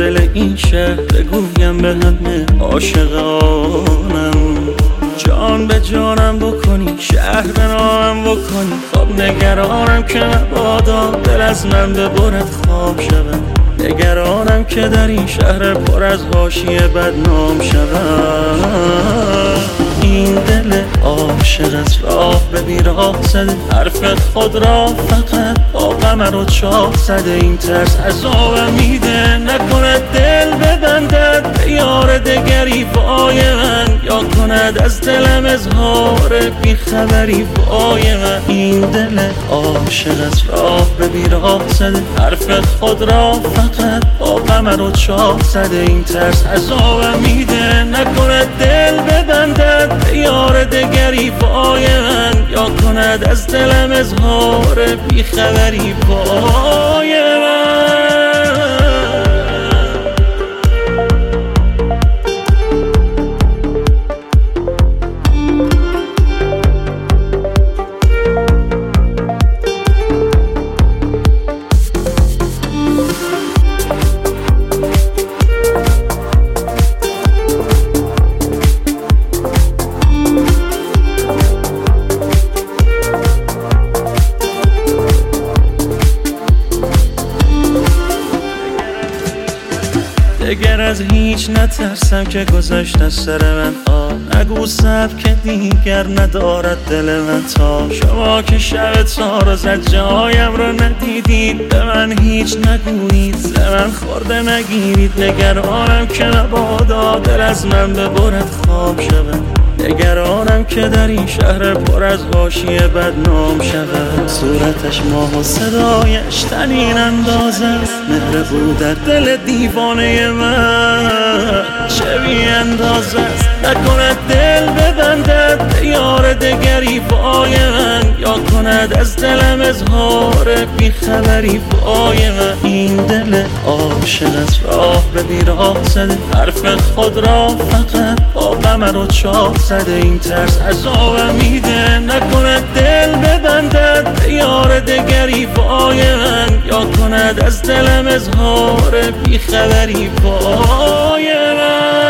دل این شهر بگویم به همه عاشقانم، جان به جانم بکنی، شهر به نامم بکنی. خب نگرانم که مبادا دل از من ببرد خواب شود، نگرانم که در این شهر پر از حاشیه بدنام شود. این دل عاشق از راه به بیراه زده، حرف خود را فقط با قمر و چاه زده. این ترس عذابم میده نکند دل ببندد به یار دگری وای من، یا کند از دلم اظهار بیخبری وای من. این دل عاشق از راه به بیراه زده، حرف خود را فقط با قمر و چاه زده. این ترس عذابم میده نکند دل ببندد به یار دگری وای من، یا کند از دلم اظهار بیخبری وای من. دگر از هیچ نترسم که گذشت از سر من. نگو که دیگر ندارد دل من. تا شما که شب تار زد جایم رو ندیدید، به من هیچ نگویید، ز من خورده نگیرید. نگرانم که مبادا دل از من ببرد خواب شود، نگرانم که در این شهر پر از حاشیه بدنام شود. صورتش ماه و صدایش تنین انداز است، مهر بود در دل دیوانه من چه بی انداز است. نکند دل ببندد به یار دگری وای من، یا کند از دلم اظهار بیخبری وای من. این دل عاشق از راه به بیراه زده، حرف خود را فقط با قمر و چاه زده. این ترس عذابم میده نکند دل ببندد به یار دگری وای من، یا کند از دلم اظهار بیخبری وای من.